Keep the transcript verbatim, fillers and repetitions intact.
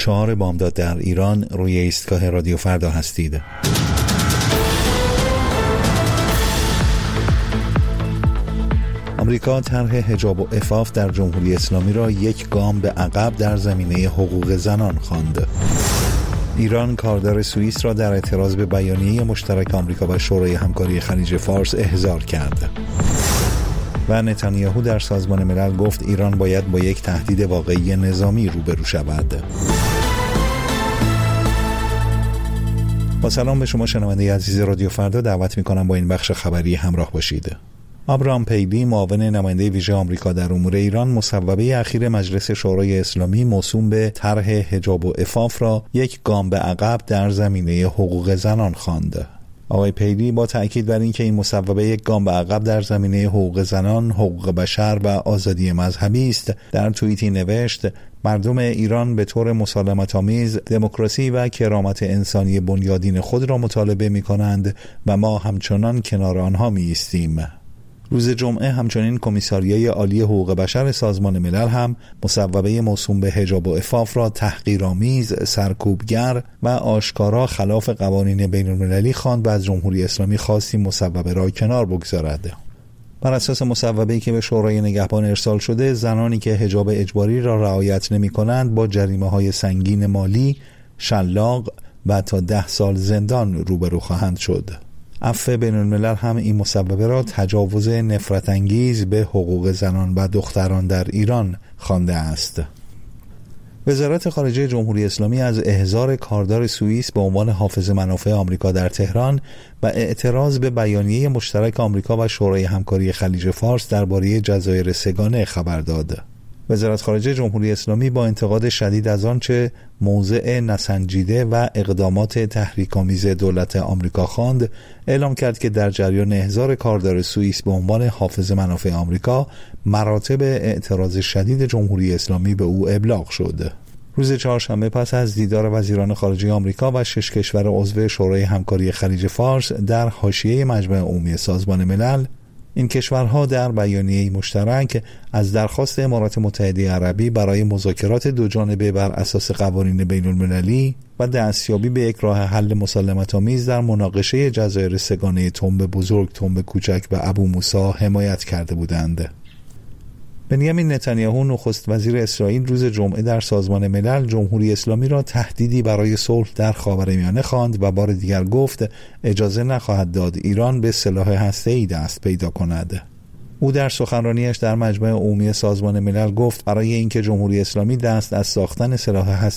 چهار بامداد در ایران، روی ایستگاه رادیو فردا هستید. آمریکا طرح حجاب و عفاف در جمهوری اسلامی را یک گام به عقب در زمینه حقوق زنان خواند. ایران کاردار سوئیس را در اعتراض به بیانیه مشترک آمریکا و شورای همکاری خلیج فارس احضار کرد. و نتانیاهو در سازمان ملل گفت ایران باید با یک تهدید واقعی نظامی روبرو شود. با سلام به شما شنونده عزیز رادیو فردا، دعوت می‌کنم با این بخش خبری همراه باشید. ابراهام پیلی، معاون نماینده ویژه آمریکا در امور ایران، مصوبه اخیر مجلس شورای اسلامی موسوم به طرح حجاب و عفاف را یک گام به عقب در زمینه حقوق زنان خواند. آقای پیلی با تأکید بر اینکه این مصوبه یک گام به عقب در زمینه حقوق زنان، حقوق بشر و آزادی مذهبی است، در توییتی نوشت: مردم ایران به طور مسالمت‌آمیز دموکراسی و کرامت انسانی بنیادین خود را مطالبه می‌کنند و ما همچنان کنار آنها می‌ایستیم. روز جمعه همچنین کمیساریای عالی حقوق بشر سازمان ملل هم مصوبه موسوم به حجاب و عفاف را تحقیرآمیز، سرکوبگر و آشکارا خلاف قوانین بین‌المللی خواند و از جمهوری اسلامی خواست این مصوبه را کنار بگذارد. بر اساس مصوبه‌ای که به شورای نگهبان ارسال شده، زنانی که حجاب اجباری را رعایت نمی‌کنند با جریمه‌های سنگین مالی، شلاق و تا ده سال زندان روبرو خواهند شد. عفو بین الملل هم این مصوبه را تجاوز نفرت انگیز به حقوق زنان و دختران در ایران خوانده است. وزارت خارجه جمهوری اسلامی از احضار کاردار سوئیس به عنوان حافظ منافع آمریکا در تهران و اعتراض به بیانیه مشترک آمریکا و شورای همکاری خلیج فارس درباره جزایر سه‌گانه خبر داد. وزارت خارجه جمهوری اسلامی با انتقاد شدید از آنچه موضع نسنجیده و اقدامات تحریک‌آمیز دولت آمریکا خواند، اعلام کرد که در جریان احضار کاردار سوئیس به عنوان حافظ منافع آمریکا، مراتب اعتراض شدید جمهوری اسلامی به او ابلاغ شد. روز چهارشنبه پس از دیدار وزیران خارجه آمریکا و شش کشور عضو شورای همکاری خلیج فارس در حاشیه مجمع عمومی سازمان ملل، این کشورها در بیانیه‌ای مشترک از درخواست امارات متحده عربی برای مذاکرات دوجانبه بر اساس قوانین بین‌المللی و دستیابی به یک راه حل مسالمت‌آمیز در مناقشه جزایر سه‌گانه تنب بزرگ، تنب کوچک و ابو موسی حمایت کرده بودند. بنیامین نتانیاهو، نخست وزیر اسرائیل، روز جمعه در سازمان ملل جمهوری اسلامی را تهدیدی برای صلح در خاورمیانه خواند و بار دیگر گفت اجازه نخواهد داد ایران به سلاح هسته‌ای دست پیدا کند. او در سخنرانیش در مجمع عمومی سازمان ملل گفت برای اینکه جمهوری اسلامی دست از ساختن سلاح هسته‌ای